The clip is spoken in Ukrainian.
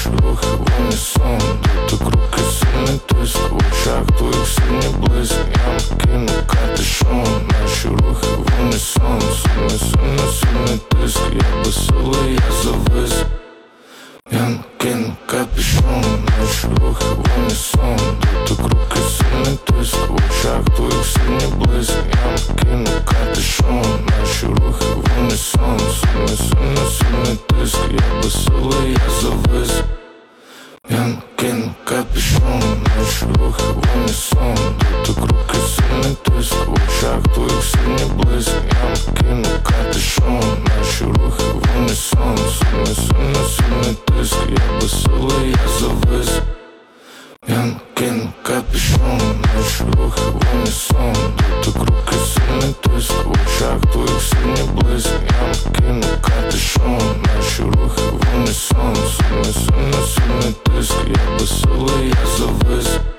рухи в унісон. Дотик руки, сильний тиск, в очах твоїх синій блиск. Я накину капюшон, наші рухи в унісон. Сильний тиск, я безсилий, я завис. Я накину капюшон, наші рухи в унісон. Дотик руки, сильний тиск, в очах твоїх синій блиск. Я накину капюшон, наші рухи в унісон. Сильний тиск, я безсилий, я завис. Я накину капюшон, наші рухи в унісон. Дотик руки, сильний тиск, в очах твоїх синій блиск. Я накину капюшон, наші рухи в унісон. Сильний тиск, я безсилий, я завис. Я накину капюшон, наші рухи в унісон. Дотик руки, сильний тиск, в очах твоїх синій блиск. Я накину капюшон, наші рухи в унісон. Сильний тиск, я безсилий, я завис.